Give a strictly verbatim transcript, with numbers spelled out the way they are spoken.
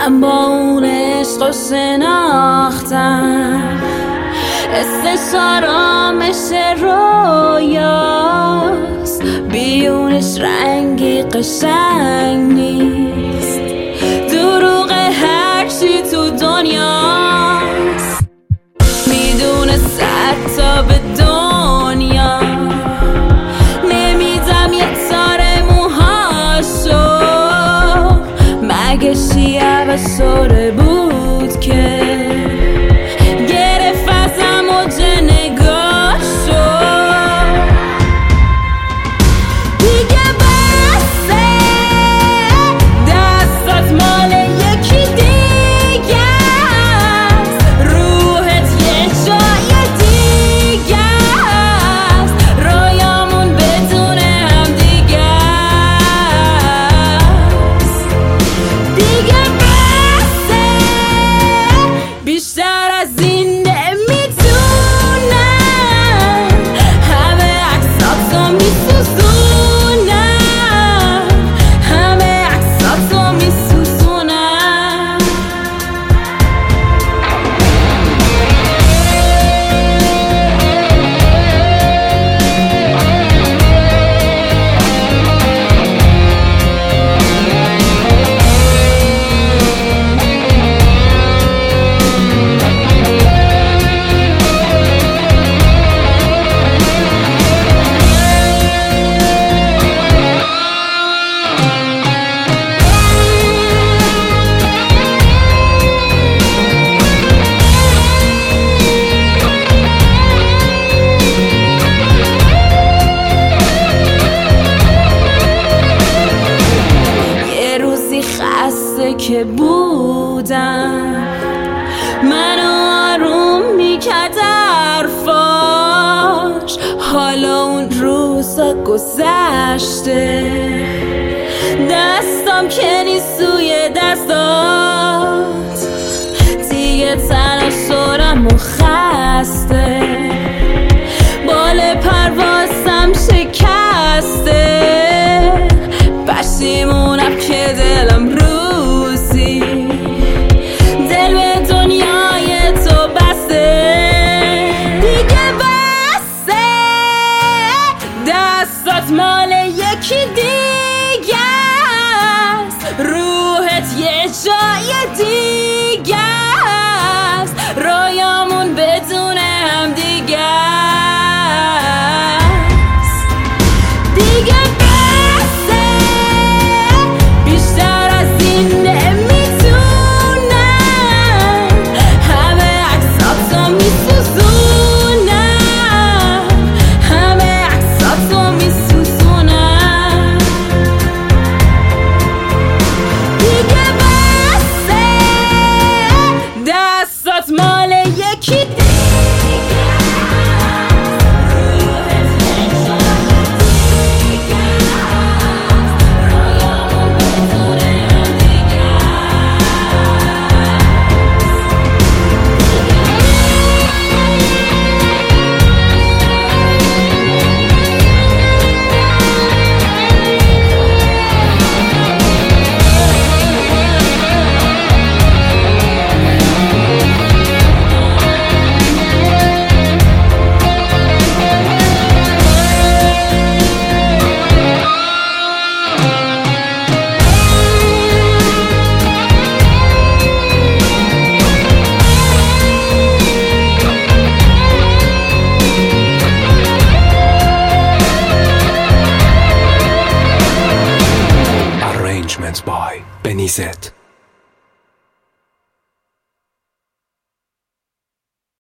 من با اون عشق و شناختم اسمش آرامش رویاست، بیونش رنگی قشنگ نیست، دروغ هرچی تو دنیاست. میدونه صد تا به دنیا نمیدم یه تار موهاشو، مگه شیعه و سوره بود که گرفت ازم و جنگاشو. دیگه بسه دستات مال یکی دیگه است، روحت یه جای دیگه است، رویامون بدون هم دیگه است. دیگه بسه بیشتر از این نمیتونم، همه عکساتو میسوزونم، همه عکساتو میسوزونم. خسته که بودم منو آروم میکرد حرفاش، حالا اون روزا گذشته، دستم که نیست توی دستات، دیگه تناسورم و خسته، بال پروازم شکسته، پشیمونم که دلم روزی دل به دنیای تو بسته. دیگه بسته دستات مال یکی دیگه است، روحت یه جای دیگه است، رویامون بدون هم دیگه است. دیگه مال یکی by Benny Z.